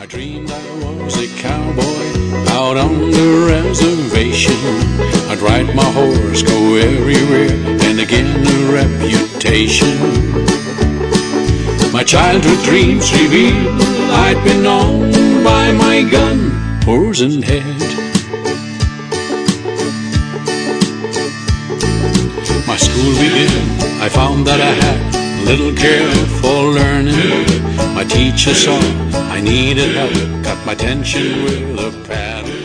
I dreamed I was a cowboy out on the reservation. I'd ride my horse, go everywhere, and again a reputation. My childhood dreams reveal I'd been known by my gun, horse and head. My school began, I found that I had little care for learning. My teacher saw I needed help, got my attention with a paddle.